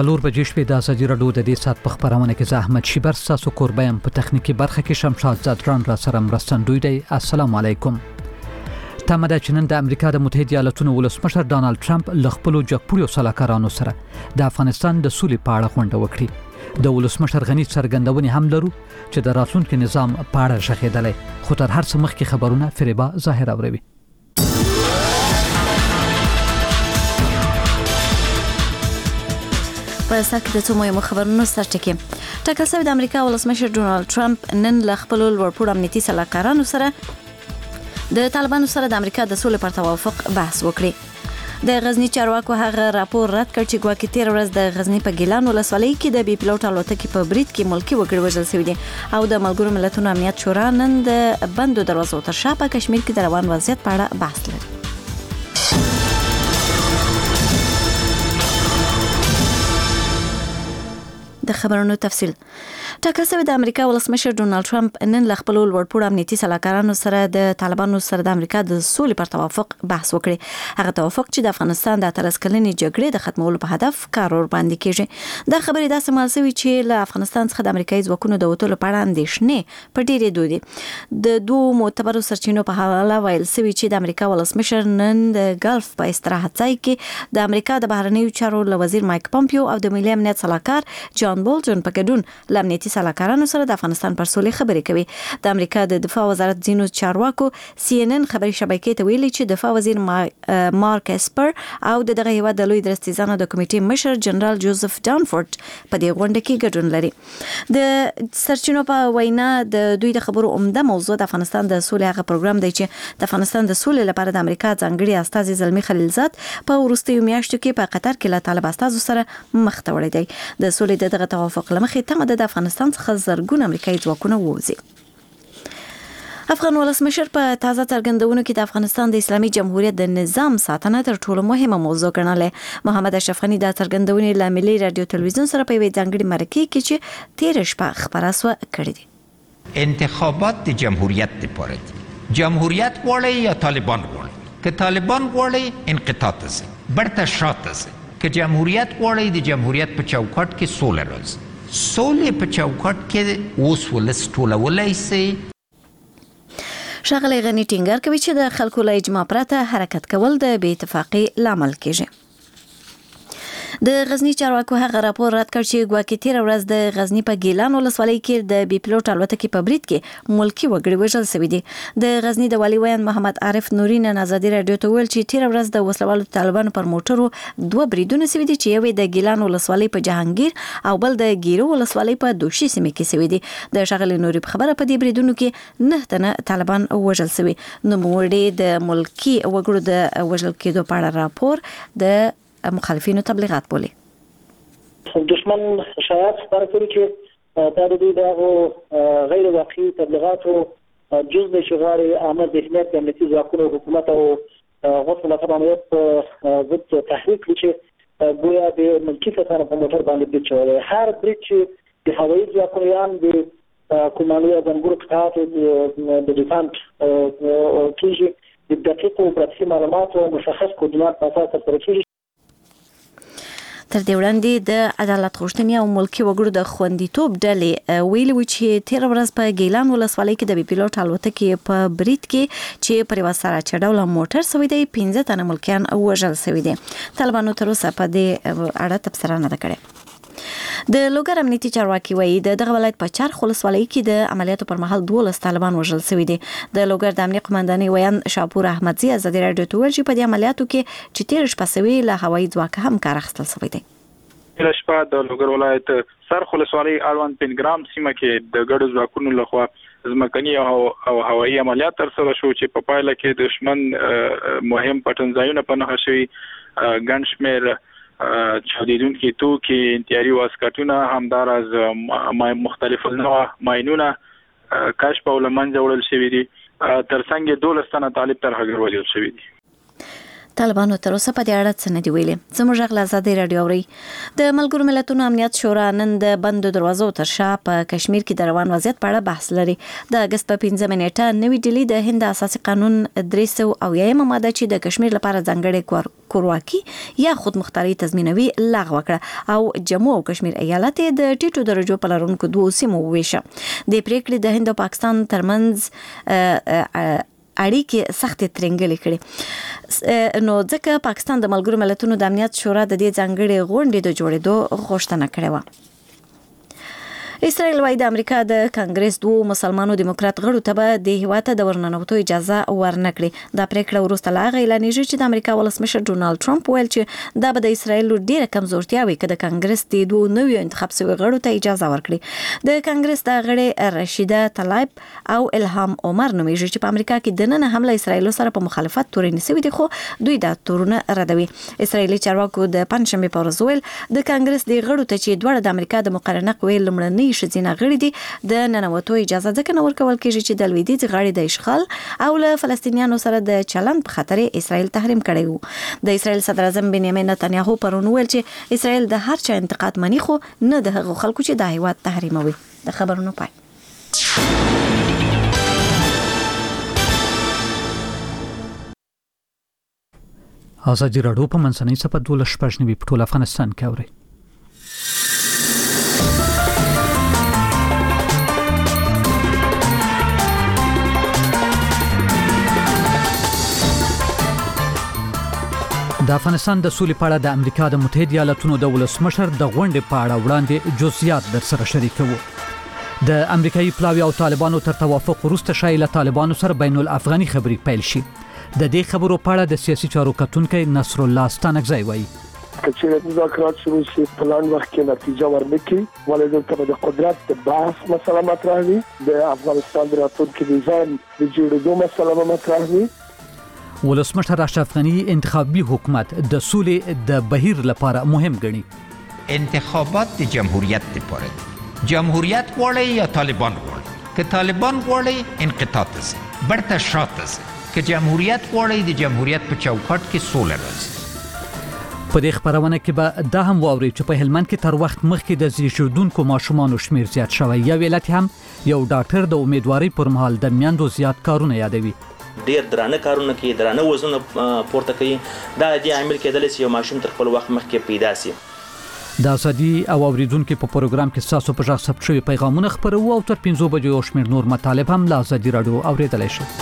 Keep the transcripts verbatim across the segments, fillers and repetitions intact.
څلور بجې شپې د ازادي راډیو د دې سات په خبرونه کې زه احمد شیبر تاسو کوربه يم. په تخنیکی برخه کې شمشاد زادران را سره مرستندوی دی. السلام علیکم. تمه ده چې نن د امریکا د متحده ایالاتونو ولسمشر ډانلډ ټرمپ له خپلو جګپوړو سلاکارانو سره د افغانستان د سولې په اړه غونډه وکړي. د ولسمشر غنی څرګندونې هم لرو چې د راتلونکي نظام په اړه شخېدلې، خو تر هر څه مخکې خبرونه فریبا ظاهر اوروي. په ساک د څو مهمو خبرونو سرټکی ټاکل شوی د امریکا ولسمشر ډونالد ټرمپ نن له خپل لوړپوړو امنیتي سلاکارانو سره د طالبانو سره د امریکا د سولې پر توافق بحث وکړي. د غزنی چارواکو هغه راپور رد کړ چې ګواکې تیر ورځ د غزنی په ګیلان ولسوالۍ کې د بي پلوټ الوتکې په برید کې ملکی وګړي وژل شوي دي او د ملګرو ملتونو امنیت شورا نن د بندو دروازو تر شا په کشمیر کې د روان وضعیت په اړه بحث لري. د خبرونو تفصیل ټاکل شوی د امریکا ولسمشر ډونالد ټرمپ نن له خپل لوړپوړو امنیتي سلاکارانو سره د طالبانو سره د امریکا د سولې پر توافق بحث وکړي. هغه توافق چې د افغانستان د اتلس کلنې جګړې د ختمولو په هدف کار ور باندې کیږي. دا خبرې داسې مال شوی چې له افغانستان څخه د امریکایي ځواکونو د وټولو په اړه اندېښنې په ډېرې دودي. د دوه معتبرو سرچینو په حواله ویل شوی چې د امریکا ولسمشر نن د ګلف په استراحت ځای کې د امریکا د بهرنیو چارو وزیر مایک پامپیو او د ملي امنیت سلاکار جان بولټن په ګډون له امنیتي سلاکارانو سره د افغانستان پر سولې خبرې کوي. د امریکا د دفاع وزارت ځینو چارواکو سی ان ان خبري شبکې ته ویلي چې دفاع وزیر مارک اسپر او دغه هیواد د لوی درستیزانو د کمیټې مشر جنرال جوزف ډانفورد په دې غونډه کې ګډون لري. د سرچینو په وینا د دوی د خبرو عمده موضوع د افغانستان د سولې هغه پروګرام دی چې د افغانستان د سولې لپاره د امریکا ځانګړي استازي زلمی خلیلزاد په وروستیو میاشتو کې په قطر کې له طالب استازو سره مخ ته وړي دی. د سولې د دغه توافق لمخې تمه ده د افغانستان څخه زرګونه امریکایي ځواکونه ووځي. افغان ولسمشر په تازه څرګندونو کې د افغانستان د اسلامي جمهوریت د نظام ساتنه تر ټولو مهمه موضوع ګڼلې. محمد اشرف غنی د څرګندونې له ملي رادیو تلویزیون سره په یوې ځانګړې مرکې کې چې تیر شپه خبره سوه کړې دي. انتخابات د جمهوریت لپاره دي. جمهوریت غواړي یا طالبان غواړي؟ که طالبان غواړي انقطاع ته ځي، برته شاته ځي. که جمهوریت غواړي د جمهوریت په چوکاټ کې سوله راځي. سولې په چوکاټ کې اوس ولس ټولولی سي. ښاغلی غني ټینګار کوي چې د خلکو له اجماع پرته حرکت کول د بې اتفاقۍ لامل کیږي. د غزنی چارواکو هغه راپور رد کړ چې ګواکې تیر ورځ د غزنی په ګیلان ولسوالۍ کې د بي پلوټ الوتکې په برید کې ملکی وګړي وژل شوي دي. د غزنی د والي ویان محمد عارف نوري نن ازادي راډیو ته ویل چې تیر ورځ د وسلوالو طالبانو پر موټرو دوه بریدونه شوي دي چې یو د ګیلان ولسوالۍ په جهانگیر او بل د ګیرو ولسوالۍ په دوشي سیمه کې شوي دي. د ښاغلي نوري په خبره په دې بریدونو کې نه تنه طالبان وژل شوي. نوموړي د ملکی وګړو د وژل کېدو په اړه راپور د مخالفینو تبلیغات بولي. دشمن شایعات خپاره کړي چې دا د دوی د غیر واقعي تبلیغاتو جز د شغاري عامه ذهنیت د امنیتي ځواکونو حکومت او غوښتنه مطلب امنیت په ضد تحریک کړي چې ګویا د ملکي کسانو په موټر باندې برید شوی. هر برید چې د هوایي ځواکونو یا د کمانډو یا ځانګړو قطعاتو د ډیفانس کېږي د دقیقو پراتیکي معلوماتو مشخص کوردینات په اساس ترسره کېږي. تر دې وړاندې د عدالت غوښتنې او ملکي وګړو د خوندیتوب ډلې ویلي و چې تیر ورځ په ګیلان ولسوالۍ کې د بي پلوټ الوتکې په برید کې چې پر یوه سراچه ډوله موټر شوی دی پنځه تنه ملکیان وژل شوي دي. طالبانو تر اوسه په دې اړه تبصره نه ده کړې. د لوګر امنیتي چارواکي وایي د دغه ولایت په چرخ ولسوالۍ کې د عملیاتو پر مهال دولس طالبان وژل شوي دي. د لوګر د امنیت قومندانۍ ویان شاپور احمدزي ازادي راډیو ته ویل چې په دې عملیاتو کې چې تیر شپه شوي له هوایي ځواکه هم کار اخیستل شوی دی. تیر شپه د لوګر ولایت سرخ ولسوالۍ اړوند پنځګرام سیمه کې د ګډو ځواکونو لخوا ځمکني او هوایي عملیات ترسره شو چې په پایله کې دښمن مهم پټنځایونه په نښه شوي، ګڼ شمېر چاودیدونکي توکي، انتیاري واسکټونه، همداراز مختلف النوع ماینونه کشف او له منځه وړل شوي دي. ترڅنګ یې دولس تنه طالب ترهګر وژل شوي دي. طالبانو تر اوسه په دې اړه څه نه دی ویلي. زموږ غږ له ازادي رادیو اوري. د ملګرو ملتونو امنیت شورا نن د بندو دروازو تر شا په کشمیر کې د روان وضعیت په اړه بحث لري. د اگست په پنځمه نیټه نوې ډیلی د هند اساسي قانون درې سوه او یمه ماده چې د کشمیر لپاره ځانګړې کورواکي یا خودمختاري تضمینوي لغوه کړه او جمهور او کشمیر ایالت د ټیټو درجو په لرونکو دوه سیمو وویشه. د پریکړې د هند او پاکستان ترمنځ اړیکې سختې ترنګلې کړې، نو ځکه پاکستان د ملګرو ملتونو د امنیت شورا د دې ځانګړې غونډې د جوړېدو غوښتنه کړې وه. اسرائیل وايي د امریکا د کانګرس دوه مسلمانو دیموکرات غړو ته به د هیواد د ورننوتو اجازه ورنکړي. دا پریکړه وروسته لا اعلانېږي چې د امریکا ولسمشر ډونالد ټرمپ ویل چې دا به د اسرائیل ډیره کمزورتیا وي چې د کانګرس د دوه نویو انتخاب شوی غړو ته اجازه ورکړي. د کانګرس د غړي رشیده طلایب او الهام عمر نومیږي چې په امریکا کې د نن حمله اسرائیل سره په مخالفت تورې نیسوي دي، خو دوی دا تورونه ردوي. اسرائیلي چارواکو د پنځشنبه په ورځ ویل د کانګرس د غړو ته چې دوه د امریکا د مقرنه قوې لمړنۍ شذینه غړي دي د ننوتو اجازه ځکه نه ورکول کېږي چې د لویدیځ غاړې د اشغال او له فلسطینیانو سره د چلند په خاطر اسرائیل تحریم کړی وو. د اسرائیل صدر اعظم بنیامین نتنیاهو پرون ویل چې اسرائیل د هر چا انتقاد مني، خو نه د هغو خلکو چې د هیواد تحریموي. د خبرونو پای. ازادي راډیو په منځنۍ صفحه دولس شپږ نوي په ټول افغانستان کې اوري. د افغانستان د سولې په اړه د امریکا د متحده ایالاتونو د ولسمشر د غونډې په اړه وړاندې جزئیات در سره شریکوو. د امریکایي پلاوی او طالبانو تر توافق وروسته شایي له طالبانو سره بین الافغاني خبرې پیل شي. د دې خبرو په اړه د سیاسي چارو کتونکی نصر الله ستانکزی وایي چې مذاکرات شروع شي په لاندې وخت کې نتیجه ورنکړي، ولې دلته د قدرت د بحث مسله مطرح وي، د افغانستان د راتلونکي نظام د جوړېدو مسله مطرح وي. ولسمشر اشرف غنی انتخابي حکومت د سولې د بهیر لپاره مهم ګڼي. انتخابات د جمهوریت لپاره دي. جمهوریت غواړي یا طالبان غواړي؟ که طالبان غواړي انقطاع ته برته شاته ځي، که جمهوریت غواړي د جمهوریت په چوکاټ کې سوله راځي. په دې خبرونه کې به دا هم واوري چې په هلمند کې تر وخت مخکې د زیږیدونکو ماشومانو شمیر زیات شوی. یو علت هم یو ډاکټر د امیدواري پر مهال د میندو زیات کارونه یادوي. ډیر درانه کارونه کوي، درانه وزن پورته کوي. دا د عامل کېدل چې یو ماشوم تر خپل وخت مخکې پیدا شي. د ازادي او اوریدونکو په پروګرام کې تاسو په ځخ ثبت شوی پیغامونه خبرو او تر پنځه بجو یو شمېر نور مطالب هم له ازادي راډیو اوریدلای شئ.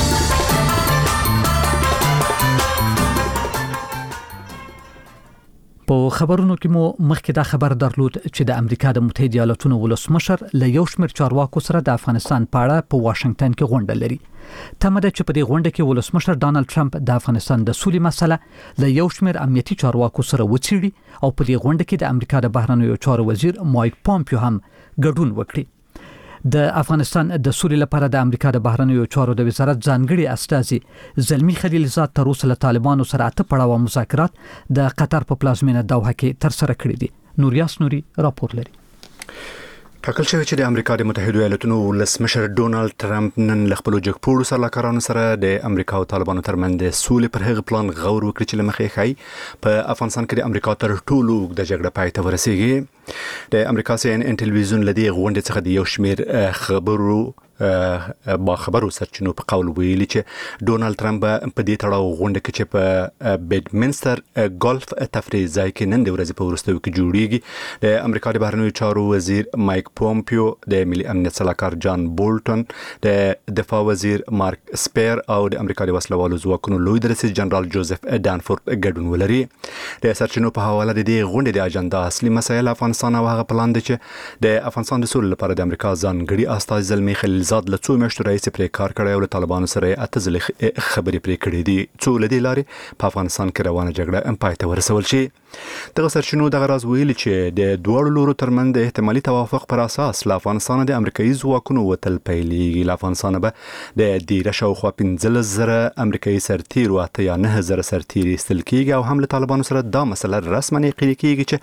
په خبرونو کې مو مخکې دا خبر درلود چې د امریکا د متحده ایالاتونو ولسمشر له یو شمېر چارواکو سره د افغانستان په اړه په واشنگټن کې غونډه لري. تمه ده چې په دې غونډه کې ولسمشر ډانلډ ټرمپ د افغانستان د سولې مسله له یو شمېر امنیتي چارواکو سره وڅېړي او په دې غونډه کې د امریکا د بهرنیو چارو وزیر مایک پومپیو هم ګډون وکړي. د افغانستان د سولې لپاره د امریکا د بهرنیو چارو د وزارت ځانګړي استازي زلمی خلیلزاد تر اوسه له طالبانو سره اته پړاوه مذاکرات د قطر په پلازمینه دوحه کې تر سره کړي دي. نوریاس نوري راپور لري. ټاکل شوی چې د امریکا د متحده ایالاتونو ولسمشر ډونالد ټرمپ نن له خپلو جګپوړو سلاکارانو سره د امریکا او طالبانو ترمنځ د سولې پر هغه پلان غور وکړي چې لمخې ښایي په افغانستان کې د امریکا تر ټولو اوږده جګړه پای ته ورسیږي. د امریکا سي ان ان ټلویزیون لدی غونډې څخه د یو شمېر خبرو با خبرو سرچینو په قول ویلي چې ډونالد ټرمپ په دې تړاو غونډه کې چې په بیډمنستر ګولف تفریح ځای کې نن د ورځې په وروستیو کې جوړیږي، د امریکا د بهرنیو چارو وزیر مایک پومپیو، د ملي امنیت سلاکار جان بولټن، د دفاع وزیر مارک سپیر او د امریکا د وسلوالو ځواکونو لوی درسي جنرال جوزف ډانفورد ګډون ولري. د سرچینو په حواله د دې غونډې د اجنډا اصلي مسایل افغانستان او هغه پلان دی چې د افغانستان د سولې لپاره د امریکا ځانګړي استازي زلمی خلیل زاد له څو میاشتو راهیسې پرې کار کړی او له طالبانو سره اته ځلې خبرې پرې کړې دي څو له دې لارې په افغانستان کې روانه جګړه پای ته ورسول شي. دغه سرچینو دغه راز ویلي چې د دواړو لورو ترمنځ د احتمالي توافق پر اساس له افغانستان د امریکایي ځواکونو وتل پیلېږي. له افغانستان به د دیره شاوخوا پنځلس زره امریکایي سرتیرو اته یا نه زره سرتیري ایستل کېږي او هم له طالبانو سره دا مسله رسما عقیده کېږي چې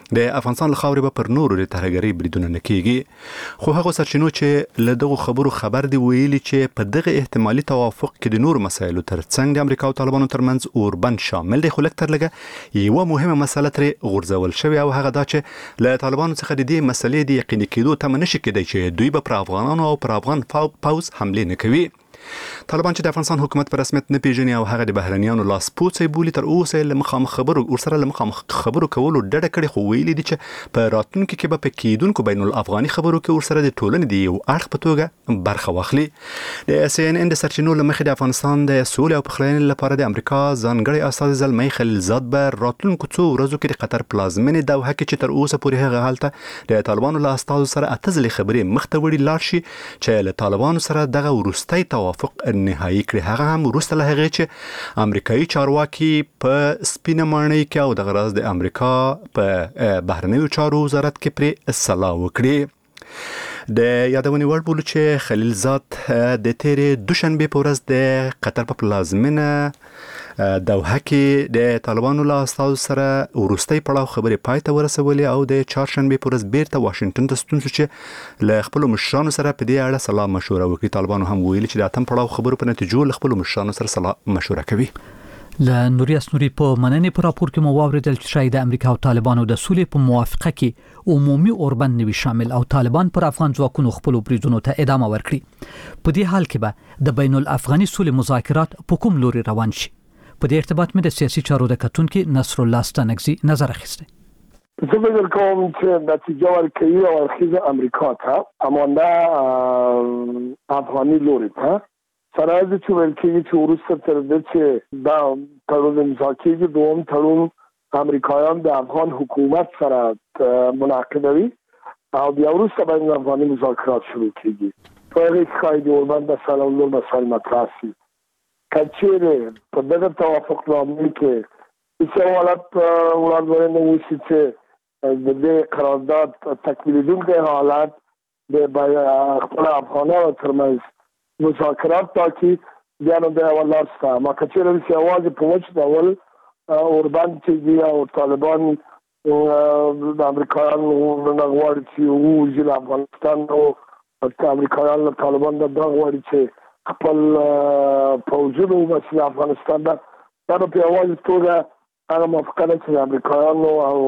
د افغانستان له خاورې به پر نورو د ترهګرۍ بریدونه نه کیږي، خو هغه سرچینو چې له دغه خبرو خبر دی ویلي چې په دغه احتمالي توافق کې د نورو مسایلو ترڅنګ د امریکا او طالبانو ترمنځ اوربند شامل دی، خو لږ تر لږه یوه مهمه مسله ترې غورځول شوې او هغه دا چې له طالبانو څخه د دې مسلې د یقیني کېدو تمه نشي کېدی چې دوی به پر افغانانو او پر افغان پوځ حمله نه کوي. طالبان چې د افغانستان حکومت په رسمیت نه پیژني او هغه د بهرنیانو لاس پوڅي بولي، تر اوسه له مخامخ خبرو ورسره له مخامخ خبرو کولو ډډه کړې، خو ویلي دي چې په راتلونکي کې به په کېدونکو بین الافغاني خبرو کې ورسره د ټولنې د یو اړخ په توګه برخه واخلي. د سی ان ان د سرچینو له مخې د افغانستان د سولې او پخلاینې لپاره د امریکا ځانګړی استازی زلمی خلیلزاد به راتلونکو څو ورځو کې د قطر پلازمینې دوحه کې چې تر اوسه پورې هغه هلته د طالبانو له استازو سره اته ځلې خبرې مخ ته وړي لاړ شي چې له طالبانو سره دغه وروستی توافق نهایي کړي. هغه هم وروسته له هغې چې امریکایي چارواکي په سپینه ماڼۍ کې او دغه راز د امریکا په بهرنیو چارو وزارت کې پرې سلا وکړي. د یادونې وړ بولو چې خلیلزاد د تیرې دوشنبې په ورځ د قطر په پلازمینه دوحه کې د طالبانو له استازو سره وروستۍ پړاو خبرې پای ته ورسولې او د چهارشنبې په ورځ بیرته واشنگټن ته ستون شو چې له خپلو مشرانو سره په دې اړه سلا مشوره وکړي. طالبانو هم ویلي چې د اتم پړاو خبرو په نتیجو له خپلو مشرانو سره سلا مشوره کوي. له نوري اسنوري په مننې په راپور کې مو واوریدل چې شاید د امریکا او طالبانو د سولې په موافقه کې عمومي اوربند نوي شامل او طالبان پر افغان ځواکونو خپل بریدونو ته ادامه ورکړي. په دې حال کې به د بین الافغاني سولې مذاکرات په کوم لوري روان شي؟ په دې ارتباط مې د سیاسي چارو د کتونکو نصر الله ستانکزي نظر اخیسته. زه فکر کوم چې نتیجه ورکوي او اخیزه امریکا ته امانده افغاني لوري ته سره د چې ورکوي چې ورسته تر دې چې دا تړون امضا کېږي، دوم تړون امریکایان د افغان حکومت سره منعقدوي او بیا ورسته بین افغاني مذاکرات شروع کېږي. په هغې کې ښایي د اوربند مسله او نور مسایل مطرح شي. کچېرې په دغه توافق لامل کې هیڅ حالت وړاندوینه وشي چې د دې قرارداد تکمیلېدونکی حالت د خپل افغانانو ترمنځ مذاکرات ټاکي، بیا نو د یوه لار شته. ما کچېرې چې یوازې په وچ ډول اوربند کېږي او طالبان د امریکایانو نه غواړي چې ووځي له افغانستان او امریکایان له طالبان نه دا غواړي چې خپل پوځونو مثل افغانستان دا دا په یوازې توګه هغه موافقه ده چې امریکایانو او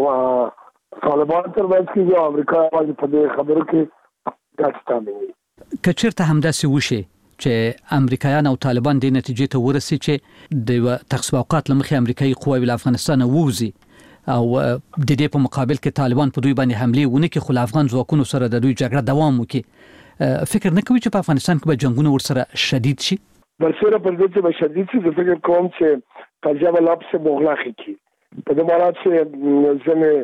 طالبان ترمنځ کېږي او امریکا یوازې په دې خبرو کې ګټه تامینوي. که چېرته همداسې وشي چې امریکایان او طالبان دې نتیجې ته ورسي چې د یوه تخصیص اوقات له مخې امریکایي قواوې له افغانستان ووځي او د دې په مقابل کې طالبان په دوی باندې حملې ونه کړي، خو له افغان ځواکونو سره د دوی جګړه دوام وکړي، فکر نه کوي چې په افغانستان کې به جنگونه ورسره شدید شي؟ برسره پر دې چې به شدید شي، زه فکر کوم چې ترجمه لاپس مغلقه کی په دې معنی چې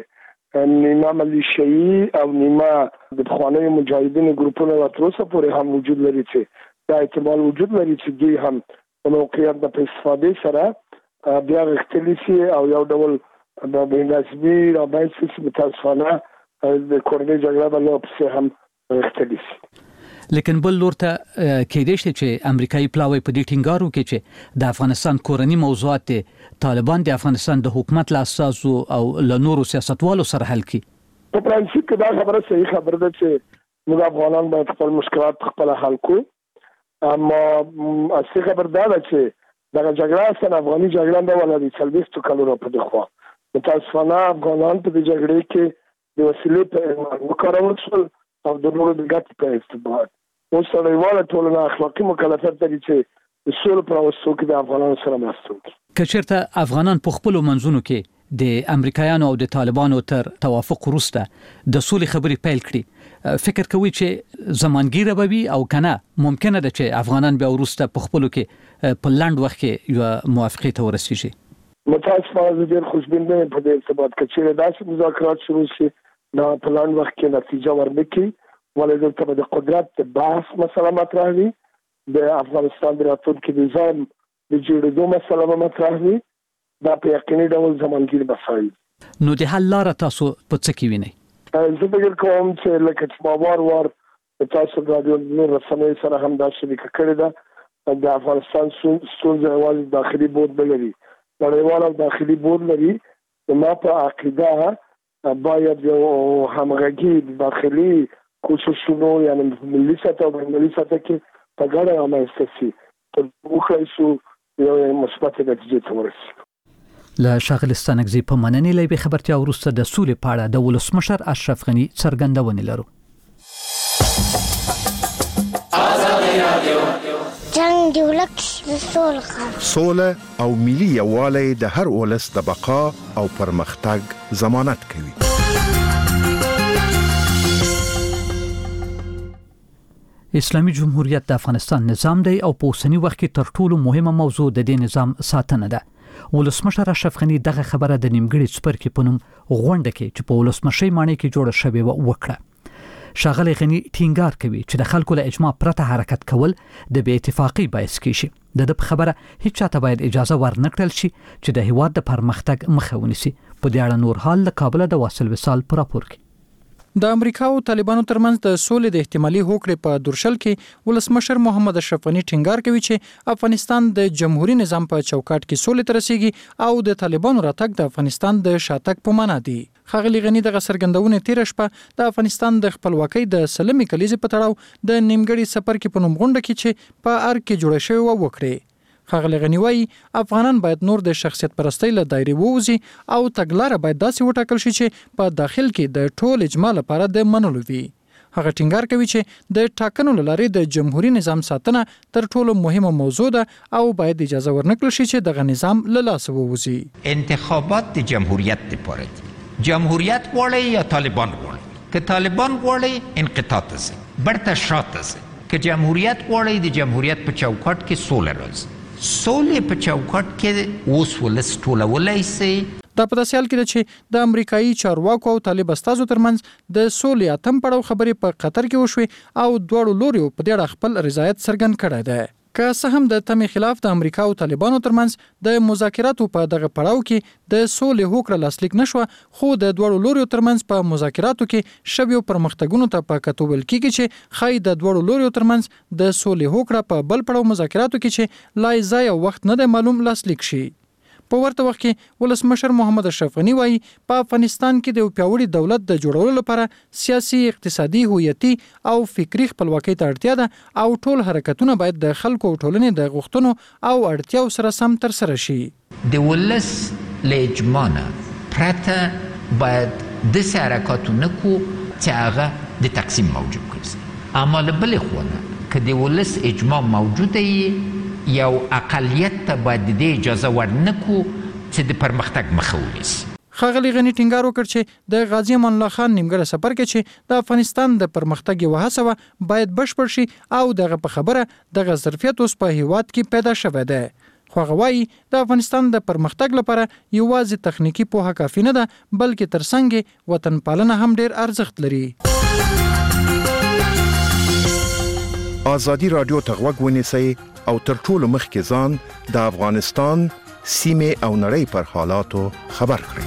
ځنې نیمه ملیشیایي او نیمه د پخوانیو مجاهدینو ګروپونو لا تر اوسه پورې هم وجود لري چې دا احتمال وجود لري چې دوی هم په موقعیت د استفادې سره بیا غښتلي شي او یو ډول د بېنظمي رامنځته شي. متاسفانه د کورنۍ جګړه به لاپسې هم غښتلي شي. لیکن بل لور ته کېدای شي چې امریکایي پلاوی په دې ټینګار وکړي چې د افغانستان کورنی موضوعات طالبان د افغانستان د حکومت له اساسو او له نورو سیاستوالو سره حل کړي. په پرانسیپ کې دا خبره صحیح خبره ده چې موږ افغانان باید خپل مشکلات خپل حل کړو، اما اصلي خبر دا ده چې دغه جګړه اصلا افغاني جګړه نه ولا د څلوېښتو کلونو په دخوا. متاسفانه افغانان په دې جګړې کې د وسیلې په وکارول شول او د نورو د ګټې په استفاده. اوس نړیواله ټولنه اخلاقي مکلفیت لري چې د سولې په راوستلو کې د افغانانو سره مرسته وکړي. که چېرته افغانان په خپلو منځونو کې د امریکایانو او د طالبانو تر توافق وروسته د سولې خبرې پیل کړي، فکر کوي چې زمانګیره به وي او کنه ممکنه ده چې افغانان بیا وروسته په خپلو کې په لنډ وخت کې یو موافقې ته ورسیږي؟ متاسفانه زه ډېر خوشبین نه یم په دې ارتباط کې چې داسې مذاکرات شروع شي دا په لاندې وخت کې نتیجه ورنکړي، ولې دلته به د قدرت د بحث مسله مطرح وي، د افغانستان د راتلونکي نظام د جوړېدو مسله به مطرح وي، دا په یقیني ډول زمانګیر مسایل. نو د حل لاره تاسو په څه کې وینئ؟ زه فکر کوم چې لکه چې ما وار وار تاسو رادیو نور رسنۍ سره هم دا شریکه کړې ده، د افغانستان ستونزه یوازې داخلي بود نه لري، نړیوال او داخلي بود لري. ما په عقیده باید یو همغږي داخلي کوششونو یعنی ملي سطح او ملي سطح کې په ګډه رامنځته شي تر وخت شو یو مثبت نتیجې ته ورسېږي. له ښاغلي ستانکزي په مننې له به خبرتیا وروسته د سولې په اړه د ولسمشر اشرف غني څرګندونې لرو. جنگ دی ولک د سولې سوله او ملي یووالی د هر ولس د بقا او پرمختګ ضمانت کوي. اسلامي جمهوریت د افغانستان نظام دی او په اوسنی وخت کې تر ټولو مهمه موضوع د دې نظام ساتنه ده. ولسمشر اشرف غني دغه خبره د نیمګړي څپرکي په نوم غونډه کې چې په ولسمشي معنی کې جوړه شوې و وکړه. ښاغلي غني ټینګار کوي چې د خلکو له اجماع پرته حرکت کول د بې اتفاقۍ باعث کیږي. د د خبره هیڅ چاته باید اجازه ورنکړل شي چې د هیواد د پرمختګ مخه ونیسي. په دې اړه نور حال له کابل د واصل وصال پر راپور کې. د امریکا او طالبانو ترمنځ د سولې د احتمالي هوکړې په درشل کې ولسمشر محمد اشرف غني ټینګار کوي چې افغانستان د جمهوریت نظام په چوکاټ کې سولې ته رسیږي او د طالبانو راتګ د افغانستان د شاتګ په معنا دی. ښاغلي غني دغه څرګندونه تیر شپه د افغانستان د خپلواکۍ د سلمې کلیزې په تړاو د نیمګړي سفر کې په نوم غونډه کې چې په ارګ کې جوړه شوې و وکړي. ښاغلي غني وايي افغانان باید نور د شخصیت پرستۍ له دایرې ووځي او تګلاره باید داسې وټاکل شي چې په داخل کې د ټول اجماع لپاره د منلو وي. هغه ټینګار کوي چې د ټاکنو لارې د جمهوریت نظام ساتنه تر ټولو مهمه موضوع ده او باید اجازه ورنکړل شي چې دغه نظام له لاسه ووځي. انتخابات د جمهوریت لپاره دي. جمهوریت غواړي یا طالبان غواړي؟ که طالبان غواړي انقطاع ته ځي، برته شاته ځي. که جمهوریت غواړي د جمهوریت په چوکاټ کې سوله راځي. سولې په چوکاټ کې اوس ولس ټولولای شي. دا په داسې حال کې ده چې د امریکایي چارواکو او طالب استازو ترمنځ د سولې اتم پړاو خبرې په قطر کې وشوې او دواړو لوريو په دې اړه خپل رضایت څرګند کړی دی. که څه هم د تمې خلاف د امریکا او طالبانو ترمنځ د مذاکراتو په دغه پړاو کې د سولې هوکړه لاسلیک نشوه، خو د دواړو لوريو ترمنځ په مذاکراتو کې شویو پرمختګونو ته په کتو ویل کېږي چې خای د دواړو لوريو ترمنځ د سولې هوکړه په بل پړاو مذاکراتو کې چې لای ځای او وخت نه دی معلوم لاسلیک شي. په ورته وخت کې ولسمشر محمد اشرف غني وايي په افغانستان کې د پیاوړي دولت د جوړولو لپاره سیاسي، اقتصادي، هویتي او فکری خپلواکۍ ته اړتیا ده او ټول حرکتونه باید د خلکو او ټولنې د غوښتنو او اړتیاو سره سم تر سره شي. د ولس له اجماع پرته باید د حرکتونه کو چې هغه د تقسیم موجود کړي. اما له بل خوا که د ولس اجماع موجوده وي یو اقلیت ته باید د اجازه ورنکو چې د پرمختګ مخه ونیسي. ښاغلي غني ټینګار وکړ چې د غازی امان الله خان نیمګړی سفر کې چې د افغانستان د پرمختګ یوه هڅه وه باید بشپړ شي او دغه په خبره دغه ظرفیت اوس په هیواد کې پیدا شوی دی. خو هغه وایي د افغانستان د پرمختګ لپاره یوازې تخنیکی پوهه کافي نه ده، بلکې ترڅنګ وطن پالنه هم ډیر ارزښت لري. آزادي رادیو ته غوږ ونیسئ او تر ټولو مخکې ځان د افغانستان سیمې او نړۍ پر حالاتو خبر کړئ.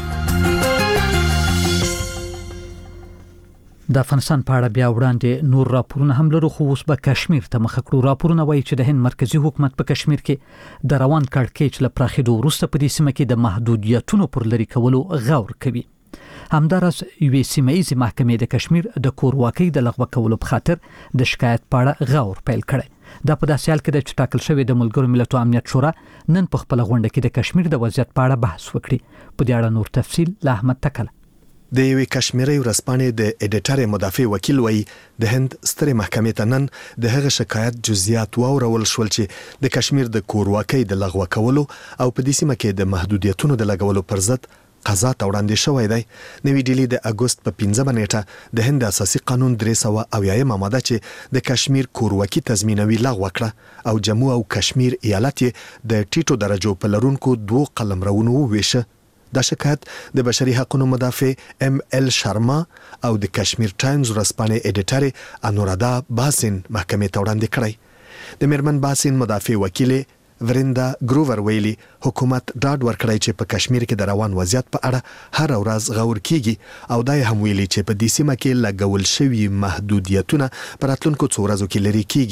د افغانستان په اړه بیا وړاندې نور راپورونه هم لرو، خو اوس به کشمیر ته مخه کړو. راپورونه وایي چې د هند مرکزی حکومت په کشمیر کې د روان کړکېچ له پراخېدو وروسته په دې سیمه کې د محدودیتونو پر لرې کولو غور کوي. همداراز یوې سیمه ایزې محکمې د کشمیر د کورواکۍ د لغوه کولو په خاطر د شکایت په اړه غور پیل کړی. دا په داسې حال کې ده چې ټاکل شوې د ملګرو ملتونو امنیت شورا نن په خپله غونډه کې د کشمیر د وضعیت په اړه بحث وکړي. په دې اړه نور تفصیل له احمد تکل. د یوې کشمیري ورځپاڼې د ایډیټر مدافع وکیل وایي د هند سترې محکمې ته نن د هغه شکایت جزئیات واورول شول چې د کشمیر د کورواکۍ د لغوه کولو او په دې سیمه کې د محدودیتونو د لګولو پر ضد قضا ته وړاندې شوی دی. نوې ډیلي د اګوست په پنځمه نیټه د هند اساسي قانون درې سوه اویایمه ماده چې د کشمیر کورواکي تضمینوي لغوه کړه او جموں او کشمیر ایالت یې د ټیټو درجو په لرونکو دوو قلمرونو وویشه. دا شکایت د بشري حقوقو مدافع ام ال شرما او د کشمیر ټایمز ورځپاڼې ایډیټر انورادا باسین محکمې ته وړاندې کړی. د میرمن باسین مدافع وکیل ورندا ګروور ویلي حکومت ډاډ ورکړی چې په کشمیر کې د روان وضعیت په اړه هر ورځ غور کیږي او دا هم ویلي چې په دې سیمه کې لګول شوي محدودیتونه په راتلونکو څو ورځو کې لري کیږي.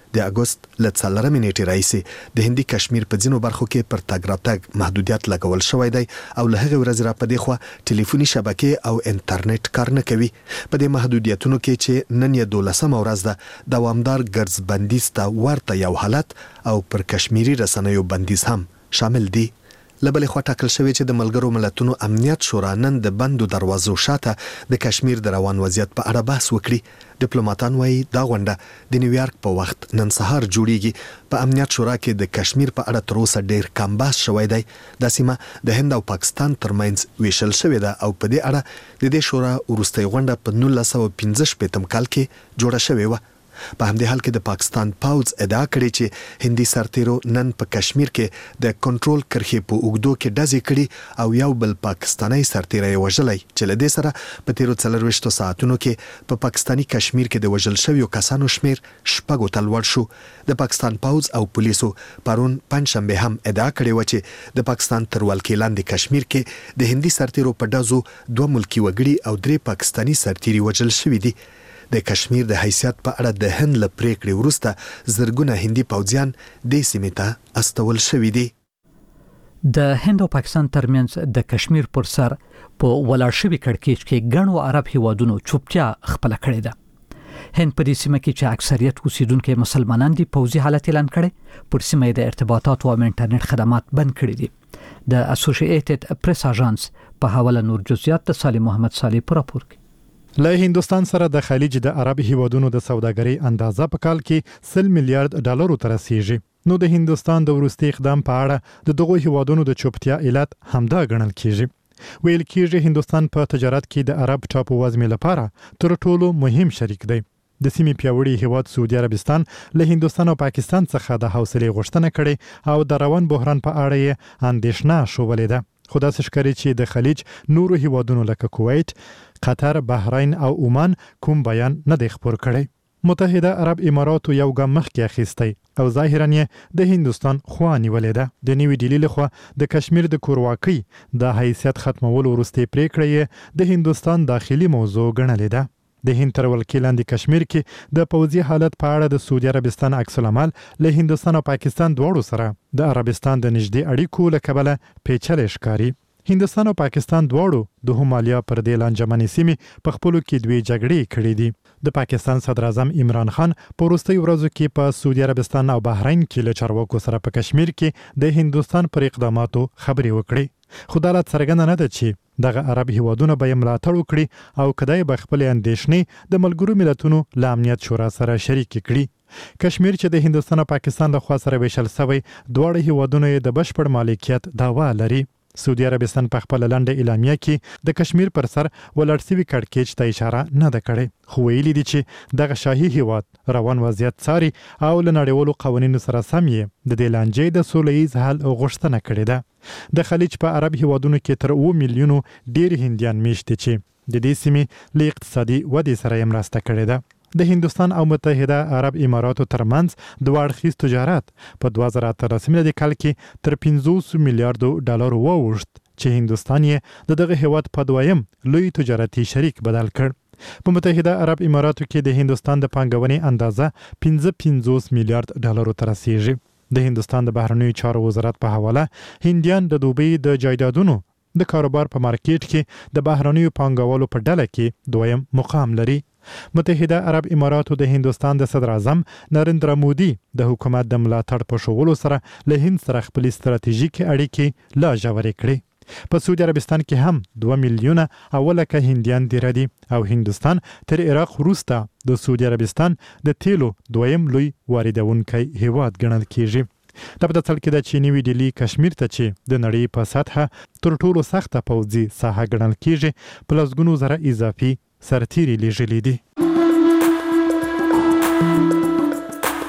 د اگست ل څلورمې نیټې راځي د هندي کشمیر په ځینو برخو کې پر تګ راتګ محدودیت لګول شوی دی او له هغه ورځې را پدې خو ټلیفوني شبکې او انټرنیټ کار نه کوي. په دې محدودیتونو کې چې نن یې دولسمه ورځ ده دوامدار ګرځ بندیز ته ورته یو حالت او پر کشمیري رسنیو بندیز هم شامل دي. لبلې خوا ټاکل شوی چې د ملګرو ملتونو امنیت شورا نن د بندو دروازو شاته د کشمیر د روان وضعیت په اړه بحث وکړي. ډیپلوماټان وایي دا غونډه د نیویارک په وخت نن سهار جوړیږي. په امنیت شورا کې د کشمیر په اړه تر اوسه ډیر کم بحث شوی دی. د سیمه د هند او پاکستان ترمنځ ویشل شوی ده او په دې اړه د دې شورا وروستۍ غونډه په نولس سوه پنځه شپېتم کال کې جوړه شوې وه. په همدې حال کې د پاکستان پوځ ادعا کړې چې هندي سرتیرو نن په کشمیر کې د کنټرول کرښې په اوږدو کې ډزې کړي او یو بل پاکستانی سرتیری وژلی چې له دې سره په تیرو څلرویشتو ساعتونو کې په پا پاکستانی کشمیر کې د وژل شویو کسانو شمیر شپږو ته لوړ شو. د پاکستان پوځ او پولیسو پرون پنځشنبه هم ادعا کړې و چې د پاکستان تر ولکې لاندې کشمیر کې د هندي سرتیرو په ډزو دوه ملکی وګړي او درې پاکستانی سرتیري وژل شوي دي. د کشمیر د حیثیت په اړه د هند له پریکړې وروسته زرګونه هندي پوځیان د سیمې ته استول شوي دي. د هند او پاکستان ترمنځ د کشمیر پر سر په ولاړ شوي کړکېچ کې ګڼو عرب هیوادونو چوپتیا خپله کړې ده. هند په دې سیمه کې چې اکثریت اوسیدونکي مسلمانان دي پوځي حالت اعلان کړي. پر سیمه د ارتباطاتو او انټرنیټ خدمات بند کړي دي. د اسوسییټډ پریس اژانس په حواله نور جزئیات د صالح محمد صالح پر راپور کې. له هندستان سره د خلیج د عرب هیوادونو د سوداګرۍ اندازه په کال کې سل میلیارډ ډالرو ته رسیږي. نو د هندستان د وروستي اقدام په اړه د دغو هیوادونو د چوپتیا علت همدا ګڼل کیږي. ویل کیږي هندستان په تجارت کې د عرب ټاپووزمې لپاره تر ټولو مهم شریک دی. د سیمې پیاوړي هیواد سعودي عربستان له هندستان او پاکستان څخه د حوصلې غوښتنه کړې او د روان بحران په اړه یې اندېښنه شولې ده. خو داسې ښکاري چې د خلیج نورو هیوادونو لکه کویت، قطر، بحرین او عمان کوم بیان نه دی خپور کړی. متحده عرب اماراتو یو ګام مخکې اخیستی او ظاهرا یې د هندستان خوا نیولې ده. د نیوي ډیلي لخوا د کشمیر د کورواکۍ د حیثیت ختمولو وروستۍ پریکړه یې د هندستان داخلي موضوع ګڼلې ده. د هند تر ولکې لاندې کشمیر کې د پوځي حالت په اړه د سعودي عربستان عکس العمل له هندستان او پاکستان دواړو سره د عربستان د نږدې اړیکو له کبله پیچلې ښکاري. هندستان او پاکستان دواړو د هومالیا پر دې لانجمنې سیمې په خپلو کې دوې جګړې کړې دي. د پاکستان صدر اعظم عمران خان په وروستیو ورځو کې په سعودي عربستان او بحرین کې له چارواکو سره په کشمیر کې د هندستان پر اقداماتو خبرې وکړې. خو دا لا څرګنده نه ده چې دغه عرب هیوادونه به یې ملاتړ وکړي او کدی به خپلې اندېښنې د ملګرو ملتونو له امنیت شورا سره شریکې کړي. کشمیر چې د هندستان او پاکستان له خوا سره ویشل شوی دواړه هیوادونه یې د بشپړ مالکیت دعوا لري. سعودي عربستان په خپل لنډه اعلامیه کې د کشمیر پر سر ولاړ شوی کړکېچ ته اشاره نه ده کړې. خو ویلي دي چې دغه شاهي هیواد روان وضعیت څاري او له نړیوالو قوانینو سره سم یې د دې لانجې د سوله ییز حل غوښتنه کړې ده. د خلیج په عرب هیوادونو کې تر اوه میلیونو ډیر هندیان میشته چې د دې سیمې له اقتصادي ودې سره یې مرسته کړې ده. د هندستان او متحده عرب اماراتو ترمنځ د واړخیز تجارت په دوه زره اتلسم کال کې تر پنځوس میلیارډو ډالرو واوښت چې هندستان یې د دغه هیواد په دویم لوی تجارتي شریک بدل کړ. په متحده عرب اماراتو کې د هندستان د پانګونې اندازه پنځه پنځوس میلیارډ ډالرو ته رسیږي. د هندستان د بهرنیو چارو وزارت په حواله هندیان د دوبۍ د جایدادونو د کاروبار په مارکیټ کې د بهرنیو پانګوالو په ډله کې دویم مقام لري. متحده عرب اماراتو د هندستان د صدر اعظم نریندرا مودي د حکومت د ملاتړ په شغلو سره له هند سره خپل ستراتیژیکي اړیکې لا ژورې کړې. په سعودي عربستان کې هم دوه میلیونه اولکه هندیان دي ردي او هندستان تر عراق وروسته د سعودي عربستان د تیلو دویم لوی واردونکی هیواد ګڼل کیږي. دا په داسې کې د چینی ډیلی کشمیر ته چې د نړۍ په سطحه تر ټولو سخته پوځي ساحه ګڼل کیږي په لسګونو زره اضافي سرتیري لیږلي دي.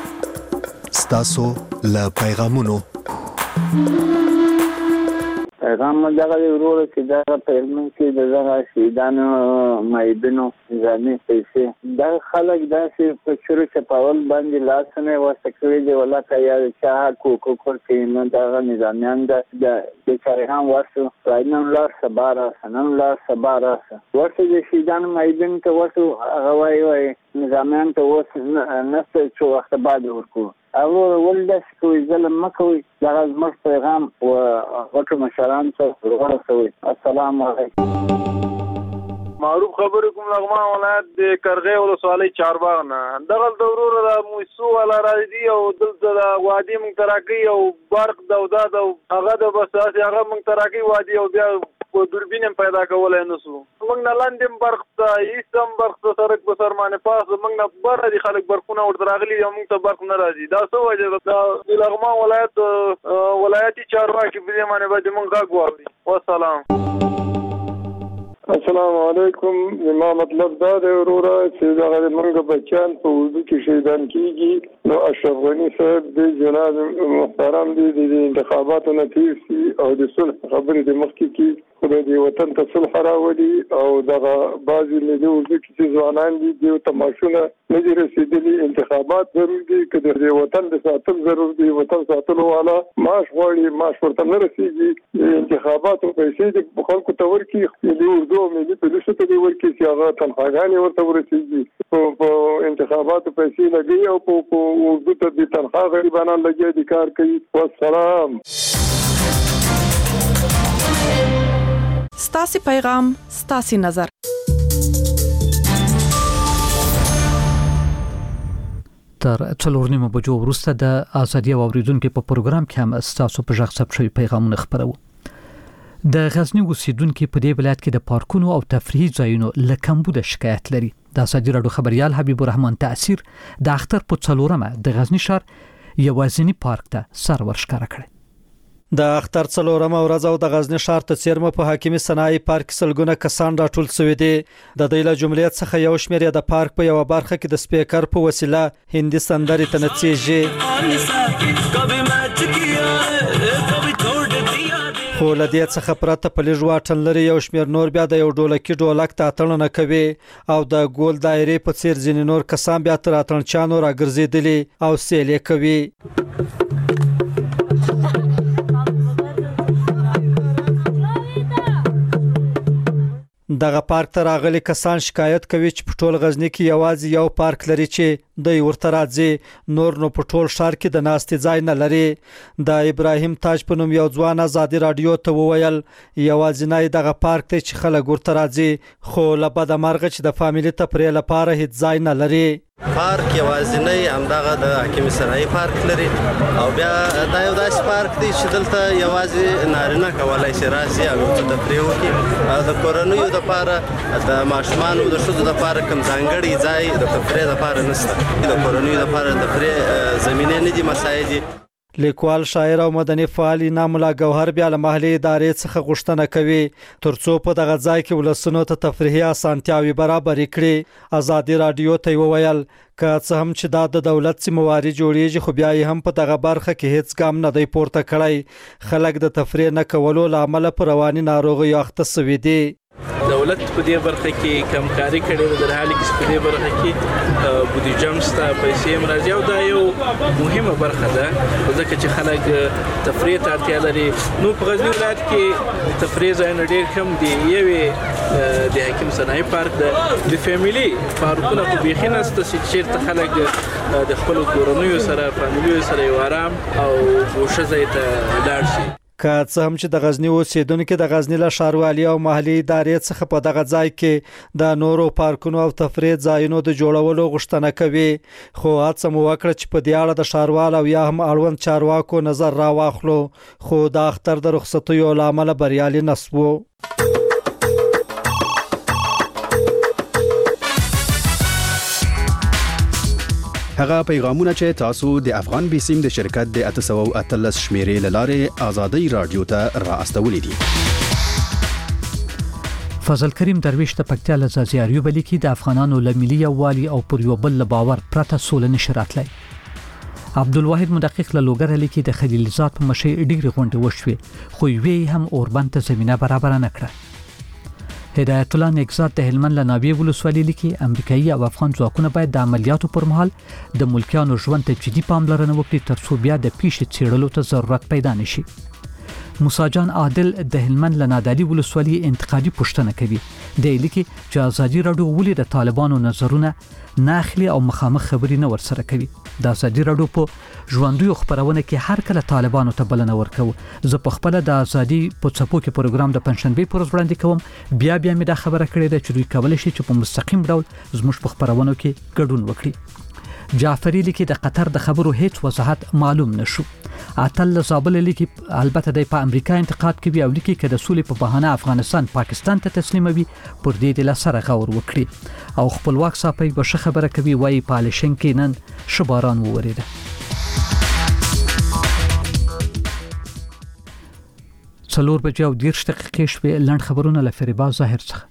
ستاسو له پیغامونو پیغام دغه ورور چې دا پیغام کې دغه شهیدانو مایدنو ځاني پیسې دا خلک داسې په شروع چپاول باندې لاس نه وسکوي دی ولا کیا چا کو کو کوي نه دغه نظامیان د د چارهام واسو راینم لا صبره سنن لا صبره ورته د شهیدانو مایدن ته واسو غوای وای نظامیان ته وس نفس چې وخت بعد ورکو او ولدس کوي ظلم مکوي دا زموږ پیغام او غټو مشران ته ورسوي. السلام علیکم. معروف خبر کوم لغمان ولایت د کرغې ولسوالۍ چارباغ نه دغه ضرور د موسو ولا راځي او دلته د وادي منتراکي او برق دوداد او هغه د بساسي هغه منتراکي وادي او بیا په دوربین پیدا کولای نو سو موږ نه لاندې برق ته ایسم برق ته سرک په سر باندې پاس موږ نه بر دي خلک برقونه ورته راغلي او موږ ته برق نه راځي دا څه وجه د لغمان ولایت ولایتي چارواکي په دې باندې باندې موږ غواړو. والسلام. السلام علیکم. ما مطلب دا دی وروره چې دا غوړي موږ بچیان په وضو کې شهیدان کیږي نو اشرف غنی صاحب د جناب محترم دي د انتخاباتو نتیجه او د صلح خبرې د مخکې کې خدای دې وطن ته صلح راوړي او دغه بعضی له دې وضو کې چې ځوانان دي د تماشونه نه دي رسیدلي انتخابات ضروري دي که د وطن د ساتل ضروري دي وطن ساتلو والا معاش غواړي معاش ورته نه رسیږي د انتخاباتو پیسې د خلکو ته ورکړي د وضو ملي پولیسو ته ورکړي چې هغه تنخواګانې ورته ورسیږي په انتخاباتو پیسې لګي او په وضو ته د تنخوا غریبانان لګي د کار کوي. والسلام. ستاسي پیغام ستاسي نظر. تر څلور نیمه بجو وروسته د ازادي اوریدونکو په پروګرام کې هم ستاسو په ژغ ثبت شوی پیغامونه خبرو. د غزنی اوسیدونکو په دې ولایت کې د پارکونو او تفریحي ځایونو لکمبو د شکایت لري. د ازادي رادیو خبريال حبیب الرحمن تاثیر د اختر په څلورمه د غزنی شهر یوازینی پارک ته سر ورشکاره کړ. د اختر څلورمه ورځ او د غزنی ښار ته چیرمه په حاکمي صنایع پارک سلګونه کسان راټول شوي دي. د دایله جمهوریت څخه یو شمېر د پارک په یو برخه کې د سپیکر په وسیله هندي سندري تنڅيږي. خو لدې څخه پرته په لږ واټن لري یو شمېر نور بیا د یو ډولکی ډولک ته اتړنه کوي او د ګول دایره په څیر ځینې نور کسان بیا تر اتړنچانو راګرځېدلي او سیلې کوي. دغه پارک ته راغلي کسان شکایت کوي چې په ټول غزنی کې یوازې یو پارک لري چې د ورته راځي نور نو په ټول ښار کې د ناستې ځای نه لري. د ابراهیم تاج په نوم یو ځوان ازادي رادیو ته وویل یوازې نه دغه پارک ته چې خلک ورته راځي خو له بده مرغه چې د فامیلی تفریح لپاره هیڅ ځای نه لري. پارک یوازینی همدغه د حاکمي صنایع پارک لري او بیا دا یو داسې پارک دی چې دلته یوازې نارینه کولای شي راشي او تفریح وکړي. د کورنیو لپاره د ماشومانو د ښځو لپاره کوم ځانګړي ځای د تفریح لپاره نشته. د کورنیو لپاره د تفریح زمینه نه دي مساعد دي. لیکوال شاعر او مدني فعال انعام الله گوهر بیا له محلي ادارې څخه غوښتنه کوي ترڅو په دغه ځای کې ولسونو ته تفریحي اسانتیاوي برابر کړي. ازادي رادیو ته وویل که څه هم چې دا د دولت سیمواري جوړیږي خو بیا هم په دغه برخه کې هیڅ ګام نه دی پورته کړی. خلک د تفریح نه کولو لامل پر رواني ناروغیو اخته شوي دي. دولت په دې برخه کې کمکاري کړې ده در حال کې په دې برخه کې بودیجه مسته پیسې مرزي او دا یو مهمه برخه ده ځکه چې خلک تفریح ته اړتیا لري. نو په غزنی ولایت کې تفریح ځایونه ډېر کم دي. یوې د حاکم صنایع پارک ده د فیملی پارکونه په بیخي نسته چې چیرته خلک د خپل کورنیو سره فامیلیو سره یو آرام او ګوشه ځای ته لاړ شي. که څه هم چې د غزنی اوسیدونکو د غزنی له ښاروالۍ او محلي ادارې څخه په دغه ځای کې د نورو پارکونو او تفریح ځایونو د جوړولو غوښتنه کوي خو هڅه مو وکړه چې په دې اړه د ښاروال او یا هم اړوند چارواکو نظر راواخلو خو د اختر د رخصتیو لامل بریالي نسو. هغه پیغامونه چې تاسو د افغان بیسیم د شرکت د اتسو اتلس شمیرې لاره ازادي رادیو ته را استولې دي. فضل کریم درویش د پکتیا لزازي اریوب لیکي د افغانانو له ملي یووالي او پر یو بل باور پرته سول نشراتلای. عبدالواحد مدقق له لوګر لیکي د خلیلزاد په مشي ډیره غونډه وشوه خو وی هم اوربند ته زمينه برابر نه کړه. هدایت الله نگزاد د هلمند له ناوې ولسوالۍ لیکي امریکایي او افغان ځواکونه باید د عملیاتو پر مهال د ملکیانو ژوند ته جدي پاملرنه وکړي ترڅو بیا د پیښې څېړلو ته ضرورت پیدا نشي. موسی جان عادل د هلمند له نادعلي ولسوالۍ انتقادي پوښتنه کوي. د لیکي چې ازادي راډیو ولې د طالبانو نظرونه نه اخلي او مخامخ خبري نه ورسره کوي. د ازادي راډیو په ژوندۍ خبرونه کې هر کله طالبانو ته بلنه ورکوي. زه په خپل د ازادي په څپو کې پروګرام د پنځشنبه پر ورځ وړاندې کوم. بیا بیا مې دا خبره کړې ده چې دوی کولای شي چې په مستقیم ډول زموږ په خبرونو کې ګډون وکړي. جعفری لیکي د قطر د خبرو هیڅ وضاحت معلوم نشو. اتل زابل لیکي البته د په امریکا انتقاد کوي او لیکي چې د سولې په بهانه افغانستان پاکستان ته تسلیموي پر دې د لسره غور وکړي او خپلواک صاحب به ښه خبره کوي وایي پالیشن کې نن شباران ووريده. څلور بجې او دېرش دقیقې شوې. لنډ خبرونه له فریبا ظاهر څخه.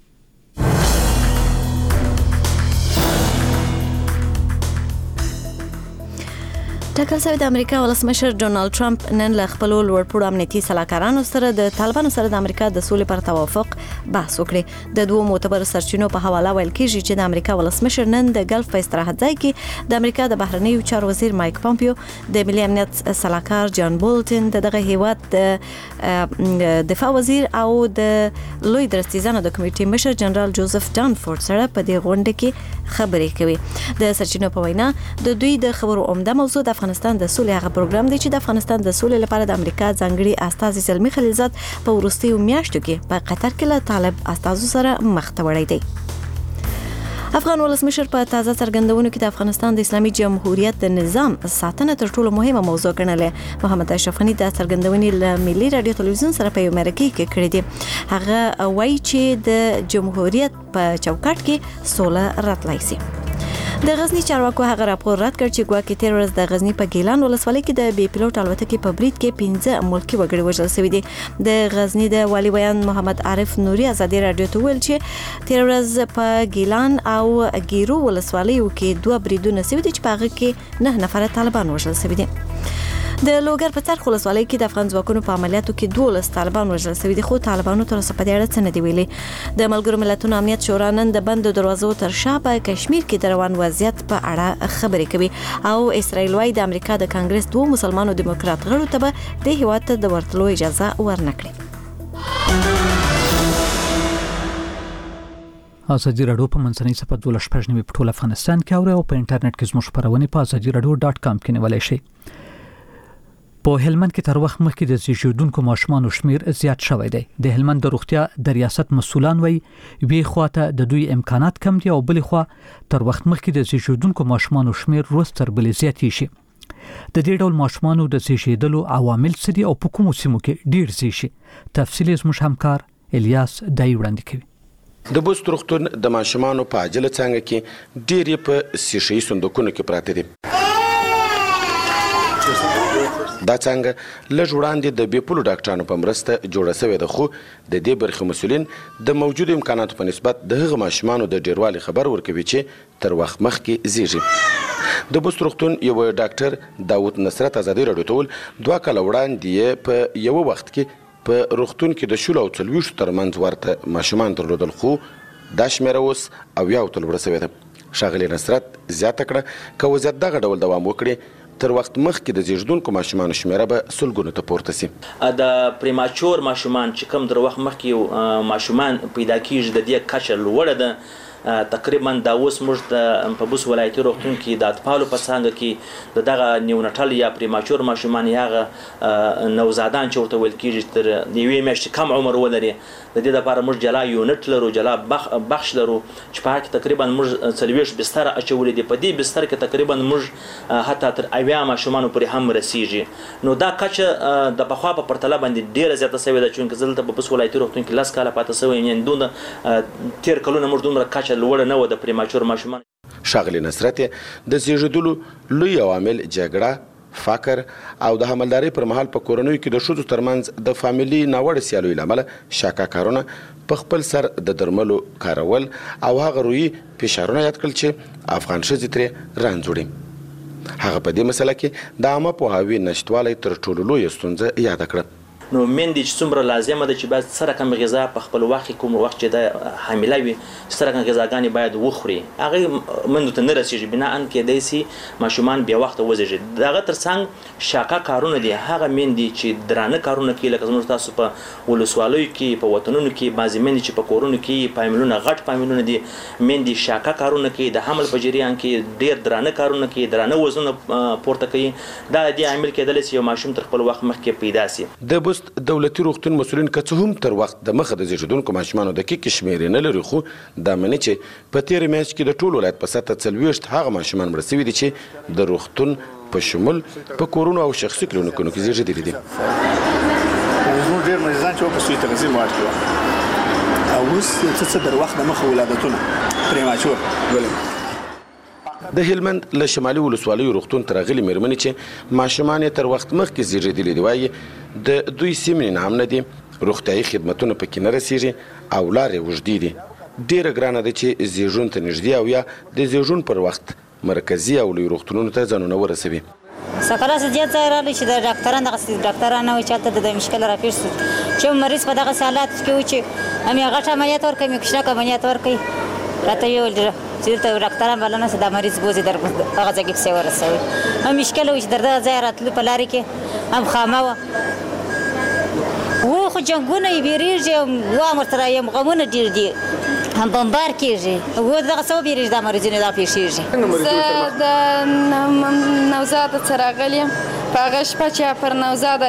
ټاکل شوی د امریکا ولسمشر ډونالد ټرمپ نن له خپل لوړپوړو امنیتي سلاکارانو سره د طالبانو سره د امریکا د سولې پر توافق بحث وکړي. د دوه معتبر سرچینو په حواله ویل کیږي چې د امریکا ولسمشر نن د ګلف په استراحت ځای کې د امریکا د بهرنیو چارو وزیر مایک پامپیو د ملي امنیت سلاکار جان بولټن د دغه هیواد د دفاع وزیر او د لوی درستیزانو د کمیټې مشر جنرال جوزف دانفورد سره په دې غونډه کې خبرې کوي. د سرچینو په وینا د دوی د خبرو عمده موضوع د افغانستان د سولې هغه پروګرام دی چې د افغانستان د سولې لپاره د امریکا ځانګړي استازي زلمی خلیلزاد په وروستیو میاشتو کې په قطر کې له طالب استازو سره مخ ته وړی دی. افغان ولسمشر په تازه څرګندونو کې د افغانستان د اسلامي جمهوریت د نظام ساتنه تر ټولو مهمه موضوع ګڼلې. محمد اشرف غنی د څرګندونې له ملي رادیو تلویزیون سره په یو مرکه کې کړې دي. هغه وایي چې د جمهوریت په چوکاټ کې سوله راتلای شي. د غزنی چارواکو هغه راپور رد کړ چې ګواکې تیر ورځ د غزنی په ګیلان ولسوالۍ کې د بي پيلوټ الوتکې په برید کې پنځه ملکی وګړي وژل شوي دي. د غزنی د والي بیان محمد عارف نوري ازادي رادیو ته ویل چې تیر ورځ په ګیلان او ګیرو ولسوالیو کې دوه بریدونه شوي دي چې په هغه کې نه نفر طالبان وژل شوي دي. د لوګر په څرخ ولسوالۍ کې د افغان ځواکونو په عملیاتو کې دولس طالبان وژل شوي دي خو طالبانو تر اوسه په دې اړه څه نه دي ویلي. د ملګرو ملتونو امنیت شورا نن د بند دروازو تر شا په کشمیر کې د روان وضعیت په اړه خبرې کوي او اسرائیل وايي د امریکا د کانګرس دوه مسلمانو دیموکرات غړو ته به د هیواد ته د ورتلو اجازه ورنکړي. ازادي راډیو په منځنۍ صفحه دوه شپږ نیمه په ټول افغانستان کې اوري او په انټرنیټ کې زموږ خبرونه په ازادي راډیو ډاټ کام کې نیولای شئ. په هلمند کې تر وخت مخکې د زیږیدونکو ماشومانو شمیر زیات شوی دی. د هلمند د روغتیا د ریاست مسولان وایي وی خواته د دوی امکانات کم دي او بل خو تر وخت مخکې د زیږیدونکو ماشومانو شمیر روز تر بل زیات شي. د دې ډول ماشومانو د زیږیدلو عوامل څه دي او په کومو سیمو کې ډیر زی شي؟ تفصیل زموږ همکار الیاس دای وړاندې کوي. د بوست روغتون د ماشومانو په عاجله څنګه کې ډیر په سیشي صندوقونو کې پراته دي. دا څنګه لږ وړاندې د بیپولو ډاکټرانو په مرسته جوړه شوې ده خو د دې برخې مسولین د موجودو امکاناتو په نسبت د هغه ماشومانو د ډیروالي خبر ورکوي چې تر وخت مخکې زیږي. د بوست روغتون یو ډاکټر داوود نصرت ازادي راډیو ته ویل دوه کاله وړاندې په یو وخت کې په روغتون کې د شلو او څلوېښتو ترمنځ ورته ماشومان درلودل خو دا شمېره اوس اویاو ته لوړه شوې ده. ښاغلي نصرت زیاته کړه که وضعیت دغه ډول دوام وکړي تر وخت مخکې د زیږیدونکو ماشومانو شمېره به سلګونو ته پورته شي. د پریماچور ماشومان چې کوم در وخت مخکې ماشومان پیدا کیږي د دې کچه لوړه ده. تقریبا دا اوس موږ د په بوس ولایتي روغتون کې د اطفالو په څانګه کې د دغه نیونټل یا پریماچور ماشومان یا نوزادان چې ورته ویل کیږي تر یوې میاشتې کم عمر ولري د دې لپاره موږ جلا یونټ لرو جلا بخش لرو چې په هغه کې تقریبا موږ څلوېښت بستر اچولي دي. په دې بستر کې تقریبا موږ حتی تر اویا ماشومانو پورې هم رسیږي. نو دا کچه د پخوا په پرتله باندې ډیره زیاته شوې ده چونکې زه دلته په بوس ولایتي روغتون کې لس کاله پاته شوی یم. دونه تیر کلونه موږ دومره کچه لوړه نه وه د پریماچور ماشومان. ښاغلي نصرت د زیږیدلو لوی عوامل جګړه فقر او د حملدارۍ پر مهال په کورنیو کې د ښځو ترمنځ د فامیلي ناوړه سیالیو له امله شاکاکارونه په خپل سر د درملو کارول او هغه روحي فشارونه یاد کړل چې افغان ښځې ترې رنځ وړي. هغه په دې مسله کې د عامه پوهاوي نشټوالی تر ټولو لویه ستونزه یاده کړه. نو مندې چې څومره لازمه ده چې باید سره کم غذا په خپل وخت کوم وخت چې د حامله وي سره کم غذاګانې باید وخوري هغه مندو ته نه رسیږي بنا ان کې دیسي ماشومان بیا وخت وزېږي دغه ترڅنګ شاقه کارونه دي هغه مندې چې درانه کارونه کوي لکه زموږ تاسو په ولسوالیو کې په وطنونو کې بعضې مندې چې په کورونو کې فامیلونه غټ فامیلونه دي مندې شاقه کارونه کوي د حمل په جریان کې ډېر درانه کارونه کوي درانه وزنونه پورته کوي دا د دې عامل کېدلی چې یو ماشوم تر خپل وخت مخکې پیدا سي. د بست دولتي روغتون مسؤلین که څه هم تر وخت د مخه د زیږیدونکو ماشومانو دقیقې شمېرې نه لري خو دا مني چې په تېره میاشت کې د ټول ولایت په سطحه څلوېښت هغه ماشومان مړه سوي دي چې د روغتون په شمول په کورونو او شخصي کلینیکونو کې زیږېدلي دي. زموږ ډېر مریضان چې په سوی تغذیه مواد کې وو او اوس څه څه در وخت د مخه ولادتونه پریماچور. د هلمند له شمالي ولسوالیو روغتون ته راغلي مېرمنې چې ماشومان یې تر وخت مخکې زیږېدلي دي وایي د دوی سیمې نام نه دي روغتیایي خدمتونه پکې نه رسېږي او لارې اوږدې دي ډېره ګرانه ده چې زیږون ته نږدې او یا د زیږون پر وخت مرکزي او لوی روغتونونو ته ځانونه ورسوي. سکره زیات ځای راغلی چې د ډاکټران دغسې ډاکټران نه وي چې هلته د مشکل راپېښ شو چې مریض په دغسې حالاتو کې و چې هم یې غټ عملیات ورکوي هم یې کوچنک عملیات ورکوي راته یې وویل چې دلته ډاکټران بلنه سه دا مریض بوځي در هغه ځای کې پسې ورسوي هم مشکل و چې در دغه ځای راتلو په لارې کې هم خامه وه و خو جنګونه یې بیریږي و هم ورسره یم غمونه ډېر دي هم بمبار کېږي و دغه څه وبېرېږي دا مریضونه دا پېښېږي. زه د نوزاده څه راغلې یم په هغه شپه چې پر نوزاده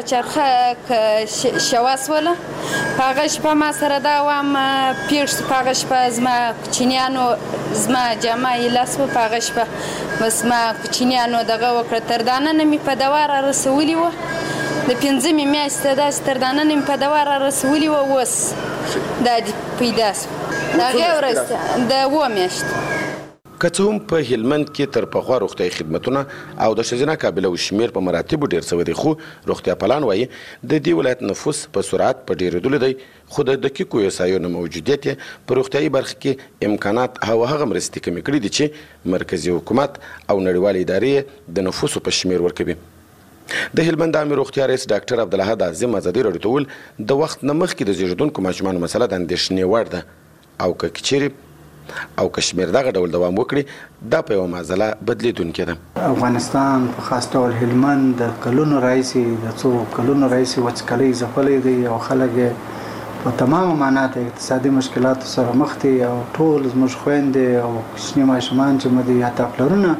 چرخه شوه سوله په هغه شپه ما سره دا وام پېښ شو په هغه شپه زما کوچنیانو زما جامه یې لاس وه په هغه شپه بس ما کوچنیانو دغه وکړه تر دا ننه مې په دوا را رسولي وه د پنځمې میاشتې داسې تر دا ننه مې په دوا را رسولي وه اوس دا دې پیدا سو د هغې ورځ د اووه میاشتې. که څه هم په هلمند کې تر پخوا روغتیایي خدمتونه او د ښځینه قابله و شمېر په مراتبو ډېر سوی دی خو روغتیا پالان وایي د دې ولایت نفوس په سرعت په ډېرېدلو دی خو د دقیقو وسایلو نه موجودیت یې په روغتیایي برخه کې امکانات او هغه مرستې کمې کړي دي چې مرکزي حکومت او نړیوالې ادارې د نفوسو په شمېر ورکوي. د هلمند عامې روغتیا رئیس ډاکټر عبدالاحد عظیم ازادي راډیو ته وویل د وخت نه مخکې د زیږېدونکو ماشومانو مسله د اندېښنې وړ ده او که چیرې او کشمیر دغه ډول دوام وکړي دا په یوه معضله بدلیدونکې ده. افغانستان په خاص ډول هلمند د کلونو راهیسې د څو کلونو راهیسې وچکالۍ ځپلی دی او خلک یې په تمامه معنا د اقتصادي مشکلاتو سره مخ دي او ټول زموږ خویندې او کوچني ماشومان چې مو دي حتی پلرونه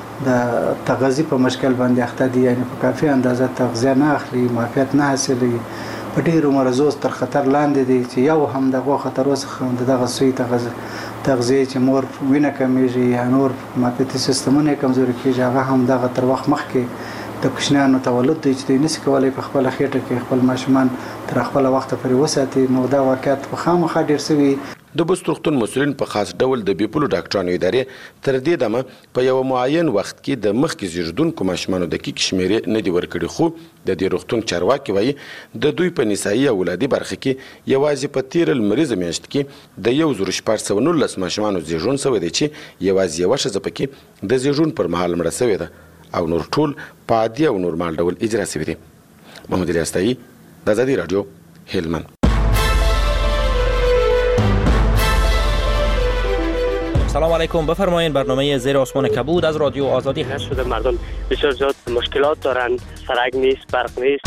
د تغذیې په مشکل باندې اخته دي یعنې په کافي اندازه تغذیه نه اخلي معافیت نه حاصلوي په ډېرو مرضو تر خطر لاندې دي چې یو هم دغو خطرو څخه د دغه سوی تغذیې چې مور وینه کمیږي یا نور معافیتي سیستمونه یې کمزوري کېږي هغه هم دغه تر وخت مخکې د کوچنیانو تولد دی چې دوی نشي کولی په خپله خېټه کې خپل ماشومان تر خپله وخته پورې وساتي نو دا واقعیت په خامخا ډېر سوي. د بست روغتون مسؤلین په خاص ډول د بیپلو ډاکټرانو ادارې تر دې دمه په یو معین وخت کې د مخکې زیږېدونکو ماشومانو دقیق شمېرې نه دي ورکړي خو د دې روغتون چارواکي وایي د دوی په نسایي او ولادي برخه کې یوازې په تېره لمریزه میاشت کې د یو زرو شپږ سوه نولس ماشومانو زیږون سوی دی چې یوازې یوه ښځه پکې د زیږون پر مهال مړه سوې ده او نور ټول په عادي او نورمال ډول اجرا سوي دي. محمد الیاستایي د ازادي راډیو هلمند. سلام علیکم، بفرمایید برنامه زیر آسمان کبود از رادیو آزادی هست. شده مردم بسیار زیاد مشکلات دارند، سرک نیست، برق نیست.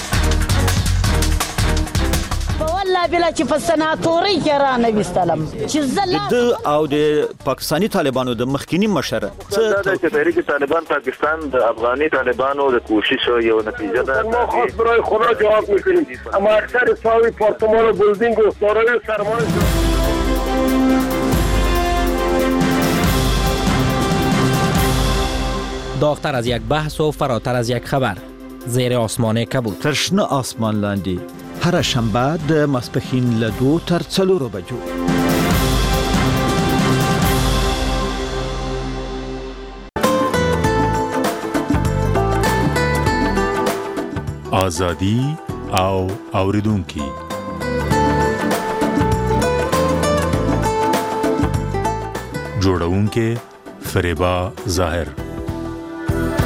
والله بلا چې په سناتوري کې را نه وستلم چې زله د او د پاکستانی طالبانو د مخکینی مشر څه د تحریک طالبان پاکستان د افغاني طالبانو د کوشش یو نتیجه ده. ما خاص برای خدا جواب میکنیم اما اکثر ساوی پارتمان و بلدینگ و سارای سرمایه داغتر از یک بحث و فراتر از یک خبر زیر آسمان کبود. ترشنه آسمان لاندی هر شنبه د ماسپښین له دوو تر څلورو بجو. آزادی او اوریدونکي جوړونکي فریبا ظاهر.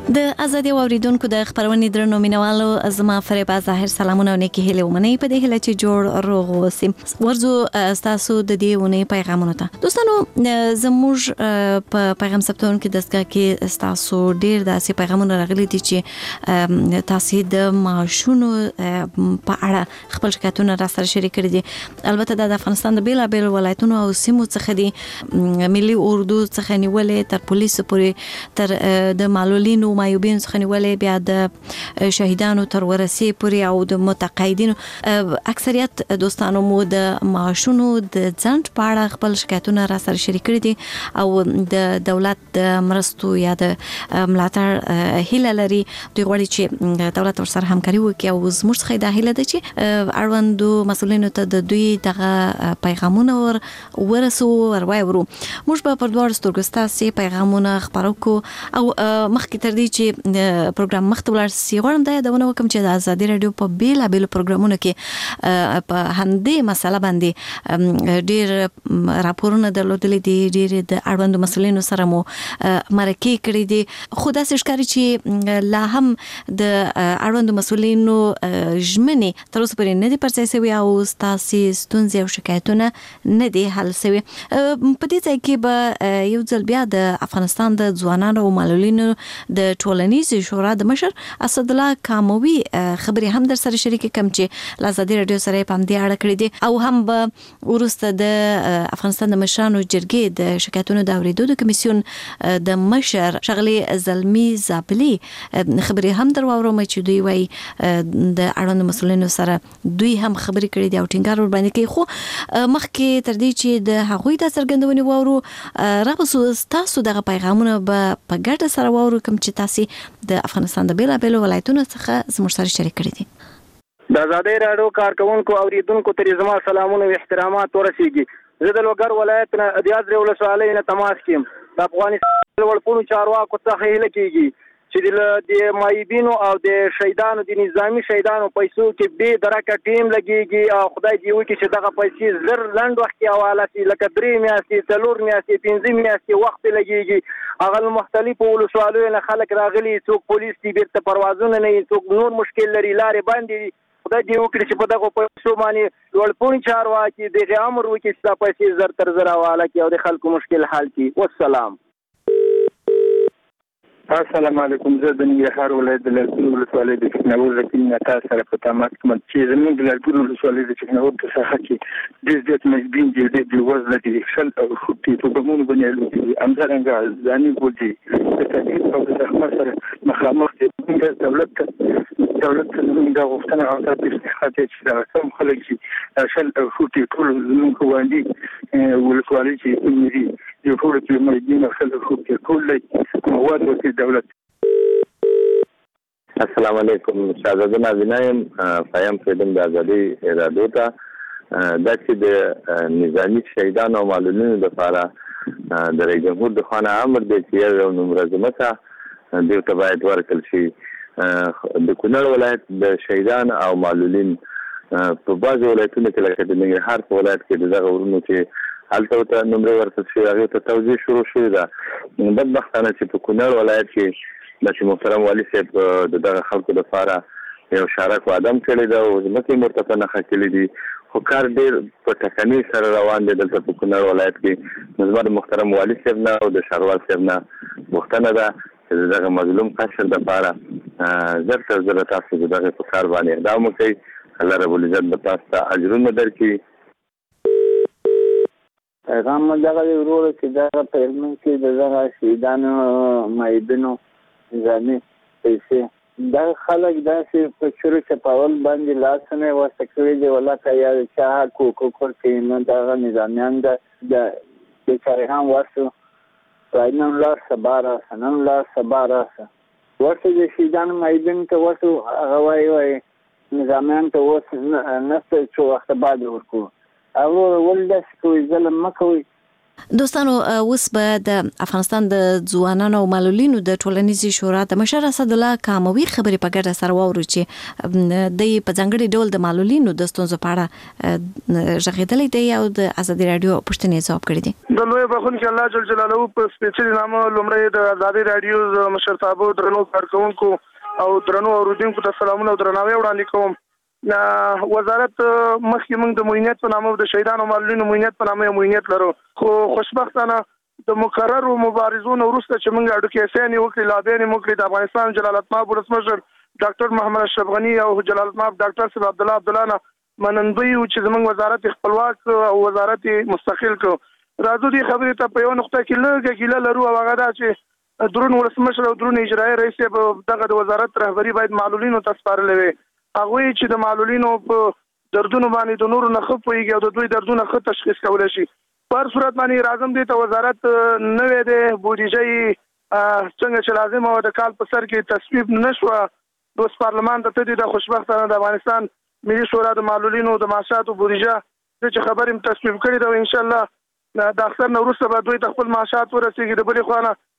د ازادي اوریدونکو د خبرونې درنو مینوالو زما فریبا ظاهر سلامونه او نیکی هیله ومنئ په دې هیله چې جوړ روغ اوسئ. ورځو تاسو د دې ونې پیغامونه ته دوستانو زموږ په پیغام ثبتونکو دستګاه کې تاسو ډیر داسې پیغامونه راغلي دي چې تاسو د ماشونو په اړه خپل شکایتونه را سره شریک کړي دي. البته د افغانستان د بیلابل ولایتونو او سیمو څخه دي ملي اردو څخه نیولې تر پولیسو پورې تر د معلولینو مایوبین څخه نیولې بیا د شهیدانو تر ورسې پورې او د متقاعدینو. اکثریت دوستانو مو د معاشونو د ځنډ په اړه خپل شکایتونه را سره شریک کړي دي او د دولت د مرستو یا د ملاتړ هیله لري. دوی غواړي چې دولت ورسره همکاري وکړي او زموږ څخه دا هیله ده چې اړوندو مسؤلینو ته د دوی دغه پیغامونه ور ورسو ورواورو. موږ په پردوار ستورګستا پیغامونه خبرو کو او مخکې تر دې چې پروګرام مخته ولاړ سي غواړم دا یادونه وکم چې د ازادي رادیو په بیل بیل پروګرامونو کې په هندې مسله باندې ډیر راپورونه درلودلې دي، ډیر د اړوندو مسولینو سره مو مرکې کړې دي. خو دا ښکاري چې لا هم د اړوندو مسولینو ژمنې تر اوسه پورې نه دي پرځای شوي او ستاسو ستونزې او شکایتونه نه دي حل شوي. په دې ځای کې به یو ځل بیا د افغانستان د ځوانانو او معلولینو د ټولنیزې شورا د مشر اسد الله کاموي خبرې هم در سره شریک کوم چې ازادي رادیو سره په دې اړه کړې دي او هم به ورسته د افغانستان د مشرانو جرګې د شکایتونو د اوریدو د کمیسیون د مشر شغلي زلمی زابلی خبرې هم در واورم چې دوی وايي د اړوند مسولینو سره دوی هم خبرې کړې دي او ټینګار ور باندې کوي. خو مخکې تر دې چې د هغوی د څرګندونې واورو راغسو تاسو دغه پیغامونه به په ګډه سره واورو کوم چې تاسو د افغانستان د بیلابل ولایتونو څخه زموږ سره شریک کړي دي. د ازادي رادیو کارکونکو او اوریدونکو ته زما سلامونه او احترامات ورسیږي. زه د لوګر ولایت نه د یازرې ولسوالۍ نه تماس کوم. د افغانستان ولپونو چارواکو څخه هیله کیږي چې د مایبینو او د شهیدانو د نظامی شهیدانو پیسو کې به درکه ټیم لګيږي او خدای دې وکړي چې دغه پیسې زر لند وخت کې حواله شي لکه درې میاشتې څلور میاشتې پنځه میاشتې وخت لګيږي. هغه مختلفو ولسوالیو نه خلک راغلي، څوک پولیس دي بیرته پروازونه نه، څوک نور مشکل لري، لارې باندې خدای دې وکړي چې په دغه پیسو باندې لوړپوړي چارواکي دغه امر وکړي چې دا پیسې زر تر زر حواله کړي او د خلکو مشکل حل کړي. والسلام. السلام علیکم. زه د ننګرهار ولایت د لالپور ولسوالۍ د چکناور رقیب نتا سره په تماس کوم چې زموږ د لالپور ولسوالۍ د چکناور په ساحه کې ډېر زیات مجبین دي، ډېر د وزن دي، شل او خوټي په ګمونو باندې لوي همدارنګه ځاني بوجي د تدریس او د زحمت سره مخامخ دي. دولت دولت زموږ د غوښتنه او د استحقاق چې دا سم خلک چې شل او خوټي ټول زموږ باندې ولسوالۍ چې کومري یو ټول کې مجبین او شل او خوټي ټول مواد ورته دولت. السلام علیکم. شاهزاده نازنایم فایم فیدم د ازادي رادیو ته دا چې د نظامی شهیدانو او معلولینو لپاره د رئیس جمهور د خانه امر دی چې یو منظمه ته دوی ته باید ورکړل شي. د کونړ ولایت د شهیدان او معلولین په بعض ولایتونو کې لکه د ننګرهار په ولایت کې دغه ورونو چې هلته ته نمبر ورکړل شوی هغه ته توزیع شروع شوې ده. بدبختانه چې په کونړ ولایت کې د محترم والي صاحب د دغه خلکو لپاره یو شارک وادم کړی دا او ځمکې مرتفع نه خکلې دي خو کار ډېر په ټکنۍ سره روان دی دلته په کونړ ولایت کې. نو د محترم والي صاحب نه او د ښاروال صاحب نه غوښتنه ده چې دغه مظلوم قشر لپاره زر تر زر تاسو دغه په کار باندې اقدام وکړئ. الله رب العزت به تاسو ته اجرونه درکړي. پیغام دغه ورور چې دغه پیغام کې دغه شهیدانو مایبینو ځاني پیسې دا خلک داسې په شروع چپاول باندې لاسونه واسطه کړی دی ولکه یا چا کوکو کوي نو دغه نظامیان د بیچاره هم واسو راینم لا سبارا سنن لا سبارا ورته د شهیدانو مایبین ته واسو هغه وایي وایي نظامیان ته واسو نسته چې وخت بعد ورکو او ولدس کوي ظلم مکوي دوستانو اوس به د افغانستان د ځوانانو او معلولینو د ټولنیزې شورا د مشر اسد الله کاموي خبرې په ګډه سره واورو چې د په ځانګړي ډول د معلولینو د ستونزو په اړه ژغېدلې دی او د ازادي رادیو پوښتنې ځواب کړی دي. د لوی بخون کې الله جل جلاله په سپیشل نامه لومړی د ازادي رادیو د مشرتابو درنو کارکونکو او درنو اوریدونکو ته سلامونه او درناوی وړاندې کوم. وزارت مخکې موږ د موینیت په نامه د شهیدانو معلولینو موینیت په نامه موینیت لرو، خو خوشبختانه د مکررو مبارزو وروسته چې موږ اډوکیشن وکړي لابین وکړي د افغانستان جلالت مآب ولسمشر ډاکټر محمد اشرف غنی او جلالت مآب ډاکټر صاحب عبد الله عبد الله نه منندوی او چې موږ وزارت خپلواک او وزارت مستقل کو راځو دي خبرې ته په یو نقطه کې لږه ګیله لرو او هغه دا چې درون ولسمشر او درون اجرایي رئیس په دغه د وزارت رهبری باید معلولینو ته سپارلې وي. هغه چې د معلولینو په دردونو باندې د نورو نه خپويږي او د دوی دردونه خط تشخیص کولای شي. پر صورت باندې راځم دي ته وزارت نوې د بودیجې څنګه چې لازم او د کال په سر کې تصویب نشو د پارلمان ته د خوشبختانه د افغانستان ملي شورا د معلولینو د معاشاتو بودیجه چې خبرې تصویب کړي دا ان شاء الله د اختر نوروز به دوی خپل معاشات ورسیږي. د بلې خوانه